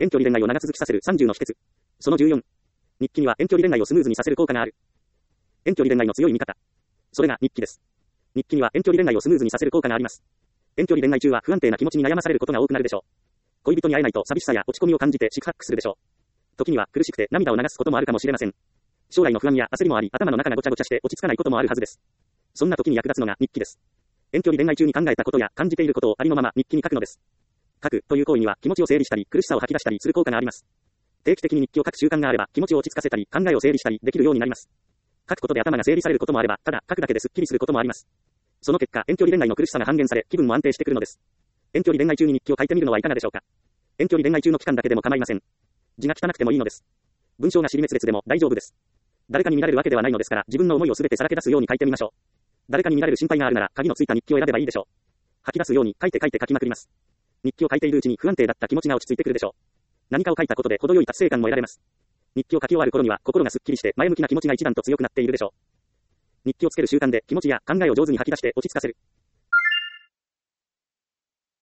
遠距離恋愛を長続きさせる30の秘訣。その14。日記には遠距離恋愛をスムーズにさせる効果がある。遠距離恋愛の強い味方。それが日記です。日記には遠距離恋愛をスムーズにさせる効果があります。遠距離恋愛中は不安定な気持ちに悩まされることが多くなるでしょう。恋人に会えないと寂しさや落ち込みを感じて四苦八苦するでしょう。時には苦しくて涙を流すこともあるかもしれません。将来の不安や焦りもあり、頭の中がごちゃごちゃして落ち着かないこともあるはずです。そんな時に役立つのが日記です。遠距離恋愛中に考えたことや感じていることをありのまま日記に書くのです。書くという行為には気持ちを整理したり苦しさを吐き出したりする効果があります。定期的に日記を書く習慣があれば気持ちを落ち着かせたり考えを整理したりできるようになります。書くことで頭が整理されることもあれば、ただ書くだけですっきりすることもあります。その結果、遠距離恋愛の苦しさが半減され、気分も安定してくるのです。遠距離恋愛中に日記を書いてみるのはいかがでしょうか。遠距離恋愛中の期間だけでも構いません。字が汚くてもいいのです。文章が尻滅裂でも大丈夫です。誰かに見られるわけではないのですから、自分の思いをすべてさらけ出すように書いてみましょう。誰かに見られる心配があるなら、鍵のついた日記を選べばいいでしょう。吐き出すように書いて書きまくります。日記を書いているうちに不安定だった気持ちが落ち着いてくるでしょう。何かを書いたことで程よい達成感も得られます。日記を書き終わる頃には心がすっきりして前向きな気持ちが一段と強くなっているでしょう。日記をつける習慣で気持ちや考えを上手に吐き出して落ち着かせる。